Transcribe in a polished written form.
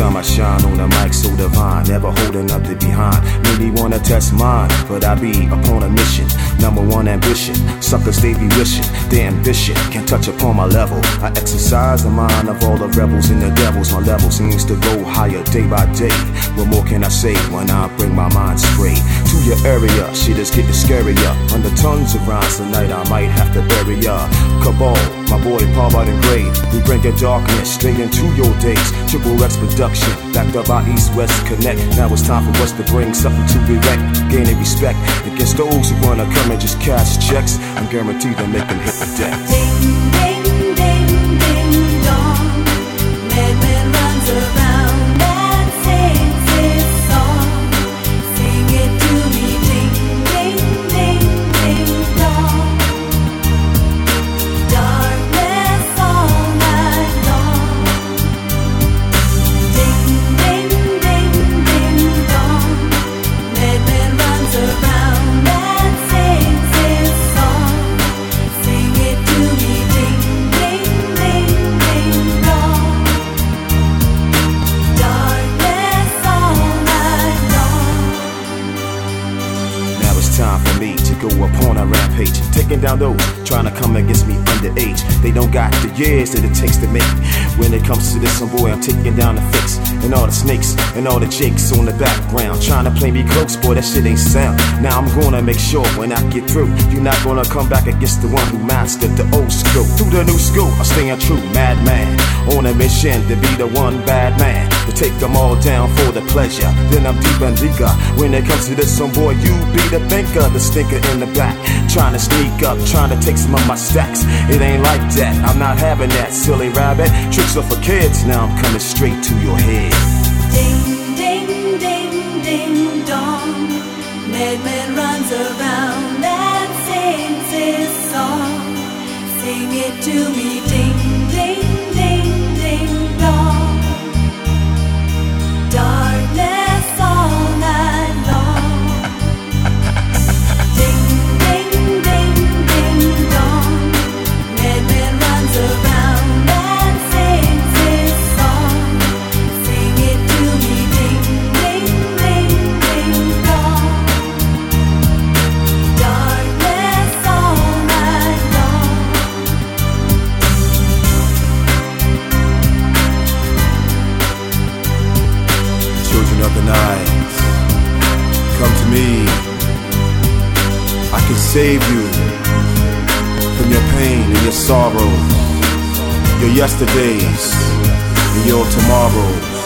time I shine on the mic so divine, never holding nothing behind. Many wanna test mine, but I be upon a mission. Number one ambition, suckers they be wishing. Their ambition can't touch upon my level. I exercise the mind of all the rebels and the devils. My level seems to go higher day by day. What more can I say when I bring my mind straight to your area? Shit is getting scarier. Under tons of rhymes tonight, I might have to bury ya. Cabal, my boy Parvard and Grade. We bring your darkness straight into your days. Triple X production, backed up by East-West Connect. Now it's time for us to bring something to erect, gaining respect against those who wanna come and just cash checks. I'm guaranteed to make them hit the deck. Ding, ding, ding, ding, dong. Madman runs around and sings his song. Sing it to me, ding, ding, ding, ding, dong. Darkness all night long. Ding, ding, ding, ding, dong. Madman runs around and sings his song. Sing it to me, ding, ding, ding, ding, dong. Darkness all night long. Now it's time for me to go upon a rampage, taking down those trying to come against me underage. They don't got the years that it takes to make. When it comes to this, some boy, I'm taking down the fix. And all the snakes and all the jakes on the background trying to play me close, boy, that shit ain't sound. Now I'm gonna make sure when I get through, you're not gonna come back against the one who mastered the old school. Through the new school, I'm staying true, madman, on a mission to be the one bad man, to take them all down for the pleasure. Then I'm deep and deeper. When it comes to this, some boy, you be the thinker, the stinker in the back, trying to sneak up, trying to take some of my stacks. It ain't like that, I'm not having that, silly rabbit. Tricks are for kids, now I'm coming straight to your head. Ding, ding, ding, ding, dong. Madman runs around and sings his song. Sing it to me, ding, ding, ding, ding, dong. Darkness all night long. Ding, ding, ding, ding, dong. Madman runs around and sings his song. Sing it to me, ding, ding, ding, ding, dong. Darkness all night long. Children of the night, come to me. I can save you from your pain and your sorrows, your yesterdays and your tomorrows.